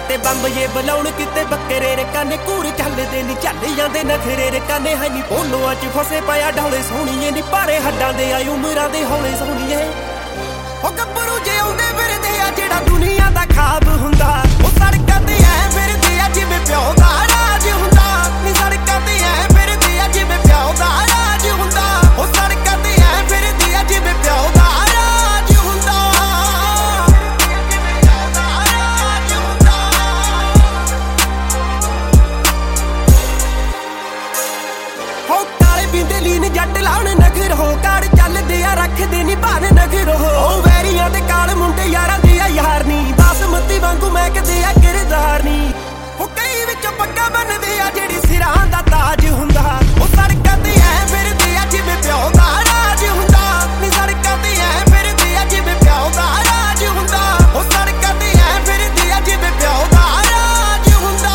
ਕਿਤੇ ਬੰਬ ਜੇ ਬਲਾਉਣ ਕਿਤੇ ਬੱਕਰੇ ਰਕਾਨੇ ਘੂਰ ਚੱਲਦੇ ਨੀ ਚੱਲ ਜਾਂਦੇ ਨਖਰੇ ਰਕਾਨੇ ਹੈ ਨੀ ਬੋਲੋਆਂ ਚ ਫਸੇ ਪਿਆ ਢੋਲੇ ਸੋਹਣੀਏ ਨੀ ਭਾਰੇ ਹੱਡਾਂ ਦੇ ਆਈ ਉਮਰਾਂ ਦੇ ਹੌਲੇ ਸੋਹਣੀਏ ਉਹ ਗੱਭਰੂ ਜੇ ਆਉਂਦੇ ਫਿਰਦੇ ਆ ਜਿਹੜਾ ਦੁਨੀਆ ਦਾ ਖਾਬ ਹੁੰਦਾ ਉਹ ਸੜਕਾਂ ਤੇ ਐ ਫਿਰਦੇ ਆ ਜਿਵੇਂ ਪਿਓ ਦਾ ਰਾਜ ਹੁੰਦਾ ਨੀ ਸੜਕਾਂ ਤੇ ਐ ਫਿਰਦੇ ਆ ਜਿਵੇਂ ਪਿਓ ਦਾ ਰਾਜ ਹੁੰਦਾ ਉਹ ਸੜਕਾਂ ਤੇ ਐ ਫਿਰਦੇ ਆ ਜਿਵੇਂ ਪਿਓ ਦਾ ਰਾਜ ਹੁੰਦਾ ਹੋ ਕਾਲੇ ਪੀਂਦੇ ਲੀਨ ਜੱਟ ਲਾਉਣ ਨਖਰ ਹੋ ਕਾੜ ਚੱਲਦੇ ਆ ਰੱਖਦੇ ਨੀ ਭਾਨ ਨਖਰ ਹੋ ਵੈਰੀਆਂ ਦੇ ਕਾਲ ਮੁੰਡੇ ਯਾਰਾਂ ਦੀ ਆ ਯਾਰ ਨੀ ਬਾਸਮਤੀ ਵਾਂਗੂ ਮਹਿਕਦੇ ਆ ਕਿਰਦਾਰ ਨੀ ਉਹ ਕਈ ਵਿੱਚੋਂ ਪੱਗਾਂ ਬੰਨਦੇ ਆ ਜਿਹੜੀ ਸਿਰਾਂ ਦਾ ਤਾਜ ਹੁੰਦਾ ਉਹ ਸੜਕਾਂ ਤੇ ਐ ਫਿਰਦੇ ਆ ਜਿਵੇਂ ਪਿਓ ਦਾ ਰਾਜ ਹੁੰਦਾ ਨੀ ਸੜਕਾਂ ਤੇ ਐ ਫਿਰਦੇ ਆ ਜਿਵੇਂ ਪਿਓ ਦਾ ਰਾਜ ਹੁੰਦਾ ਉਹ ਸੜਕਾਂ ਤੇ ਐ ਫਿਰਦੇ ਆ ਜਿਵੇਂ ਪਿਓ ਦਾ ਰਾਜ ਹੁੰਦਾ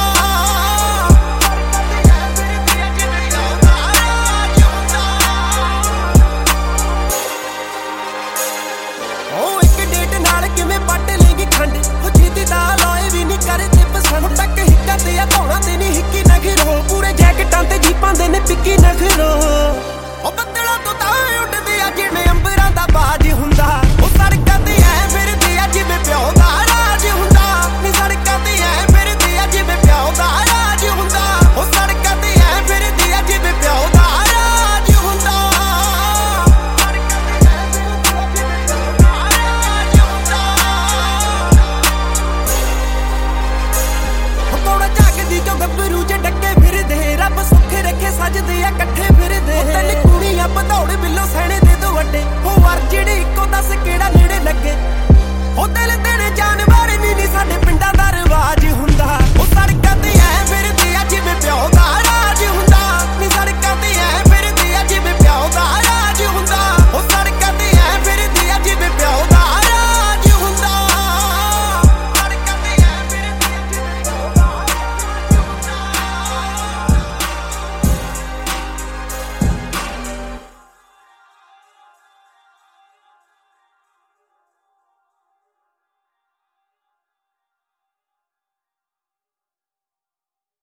ਉਹ ਇੱਕ ਡੇਟ ਨਾਲ ਕਿਵੇਂ ਪੱਟ ਲੇਗੀ ਖੰਡ ਉਹ ਜੀਤੀ ਦਾ ਲੋਏ ਵੀ ਨਹੀਂ ਕਰਦੇ ਪਸੰਦ ਤੱਕ ਹਿੱਕਾਂ ਤੇ ਆ ਧੌਣਾ ਤੇ ਨਹੀਂ ਹਿੱਕੀ ਨਖਰੋ ਪੂਰੇ ਜੈਕਟਾਂ ਤੇ ਜੀਪਾਂ ਦੇ ਨੇ ਪਿੱਕੀ ਨਖਰੋ ਉਹ ਬੱਦਲਾਂ ਤੋਂ ਤਾਂ ਉੱਡਦੇ ਆ ਜਿਵੇਂ ਅੰਬਰਾਂ ਦਾ ਬਾਜ ਹੁੰਦਾ ਉਹ ਸੜਕਾਂ ਤੇ ਐ ਫਿਰਦੇ ਆ ਜਿਵੇਂ ਪਿਓ ਦਾ